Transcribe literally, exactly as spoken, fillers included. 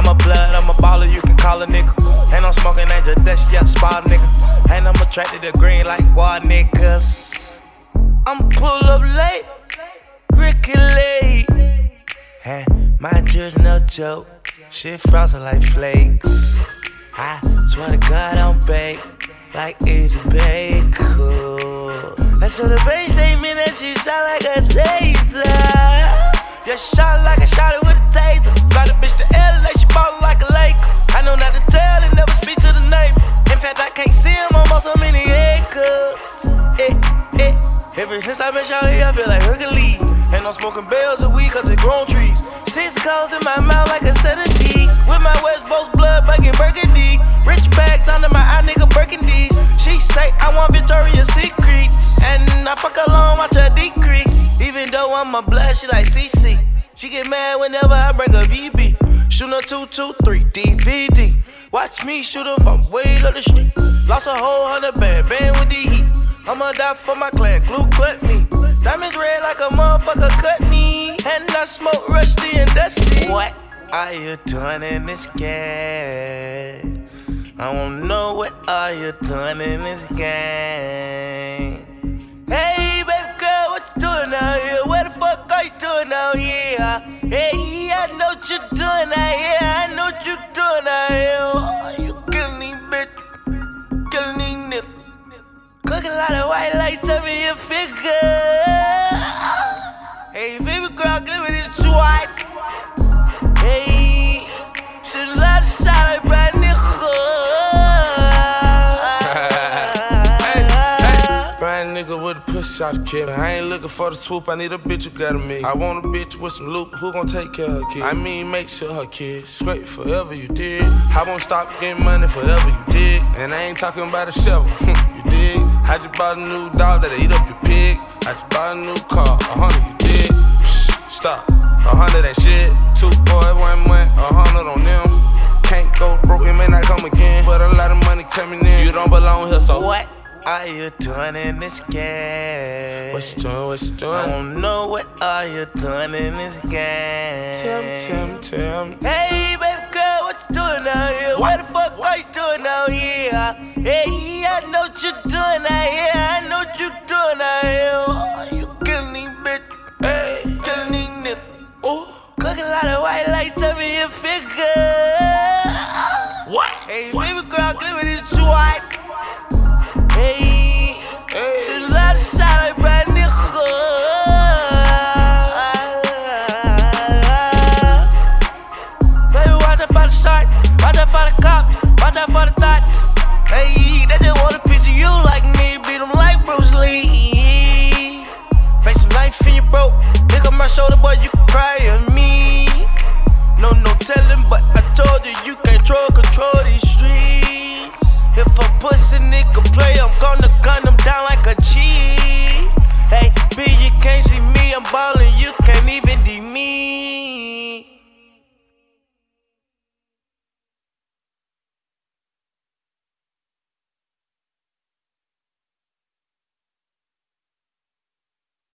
I'm a blood, I'm a baller, you can call a nigga. And I'm smoking angel dust, yeah, spot nigga. And I'm attracted to green like wall niggas. I'm pull up late, Ricky late. Hey, my jewel's no joke, shit frosted like flakes. I swear to God I'm baked like Easy Bake. And so the bass ain't mean that she sound like a taser. Yeah, shot like I shot it with a taser. Fly the bitch to L A, she ballin' like a lake. I know not to tell and never speak to the neighbor. In fact, I can't see him on so many acres. Eh, eh. Ever since I been shot I feel like Hercules. And I'm smoking bells of weed cause it grown trees. Six codes in my mouth like a set of D's. With my West Coast blood bugging burgundy. Rich bags under my eye nigga Birkindys. She say I want Victoria's Secrets. And I fuck alone, watch her decrease. Even though I'm a blood, she like C C. She get mad whenever I bring a B B. Shoot her two two three D V D. Watch me shoot her from way up the street. Lost a whole hundred band, band with the heat. I'ma die for my clan, glue cut me. Diamonds red like a motherfucker cut me. And I smoke rusty and dusty. What are you doing in this game? I wanna know what are you doing in this game? Hey baby girl, what you doing out here? What the fuck are you doing out here? Hey, I know what you doing out here. I know what you doing out here. Oh, you killing these bitch, killing these niggas. Cooking a lot of white light, tell me your figure. Hey, baby girl, give me this white. Hey, should a lot of shot like brand nigga. Hey, hey, brand nigga with a push out kid. I ain't looking for the swoop, I need a bitch who got a me. I want a bitch with some loot, who gon' take care of her kid? I mean, make sure her kids straight forever you did. I won't stop getting money forever you did. And I ain't talking about a shovel, you dig? I just bought a new dog that'll eat up your pig. I just bought a new car, a hundred you did. Psh, stop, a hundred ain't shit. Two boys, one month, a hundred on them. Can't go broke, it may not come again. But a lot of money coming in, you don't belong here, so what are you doing in this game? What you doing, what you doing? I wanna know what are you doing in this game? Tell me, tell me, tell me. Hey baby girl, what you doing out here? What the fuck are you doing out here? Hey, I know what you doing out here. I know what you doing out here. Oh, you killing these bitch, hey, killing these niggas. Ooh, cooking a lot of white light, tell me your figure. What? Hey baby girl, give me this white. Hey, hey. Shoot a lot of shot like brand nigga. Baby, watch out for the shark, watch out for the cops, watch out for the thoughts. Hey, they just want a piece of you like me, beat them like Bruce Lee. Facing life and you broke, pick up my shoulder, boy, you